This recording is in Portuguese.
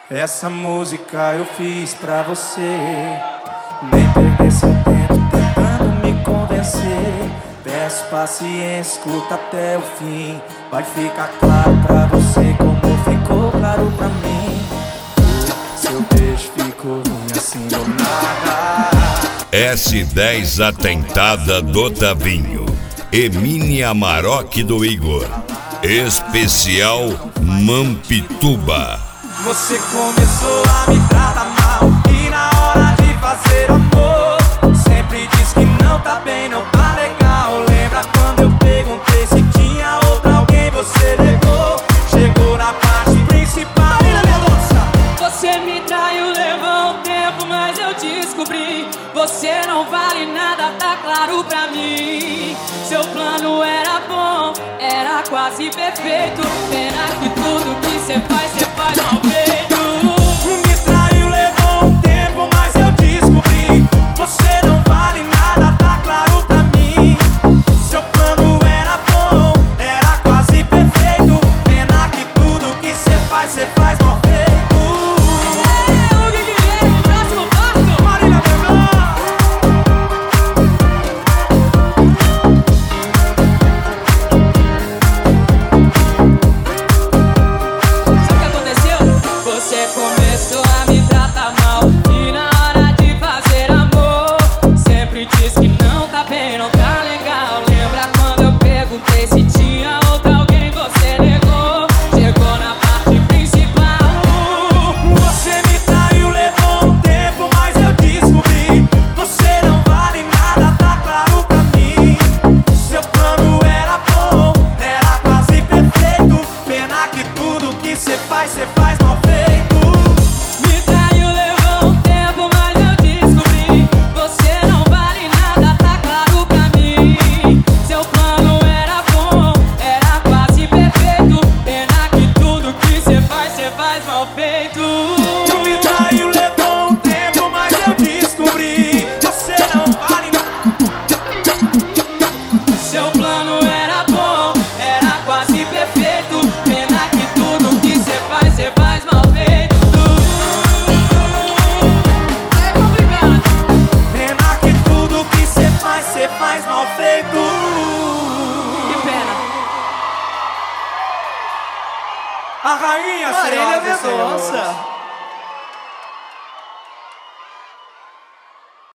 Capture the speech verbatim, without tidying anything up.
Essa música eu fiz pra você. Nem perder seu tempo tentando me convencer. Peço paciência, escuta até o fim. Vai ficar claro pra você como ficou claro pra mim. Seu beijo ficou ruim assim do nada. S dez Atentada do Tavinho, Emília Amarok do Igor, especial Mampituba. Você começou a me tratar mal e na hora de fazer amor sempre diz que não tá bem, não tá legal. Lembra quando eu perguntei se tinha outra alguém, você negou. Chegou na parte principal. Você me traiu, levou um tempo, mas eu descobri. Você não vale nada, tá claro pra mim. Seu plano era bom, era quase perfeito. Pena que tudo que cê faz, cê faz mal feito. Me traiu, levou um tempo, mas eu descobri. Você não vale nada, tá claro pra mim. Seu plano era bom, era quase perfeito. Pena que tudo que cê faz, cê faz mal feito. Cê faz mal feito. Me traiu, levou um tempo, mas eu descobri. Você não vale nada, tá claro pra mim. Seu plano era bom, era quase perfeito. Pena que tudo que cê faz, cê faz mal feito. Me traiu, levou um tempo, mas eu descobri. Você não vale nada. Seu plano era bom, era quase perfeito. Pena que tudo que cê faz, cê faz mal feito. É complicado. Pena que tudo que cê faz, cê faz mal feito. Que pena. A rainha, Marília senhoras e senhores. Mendonça.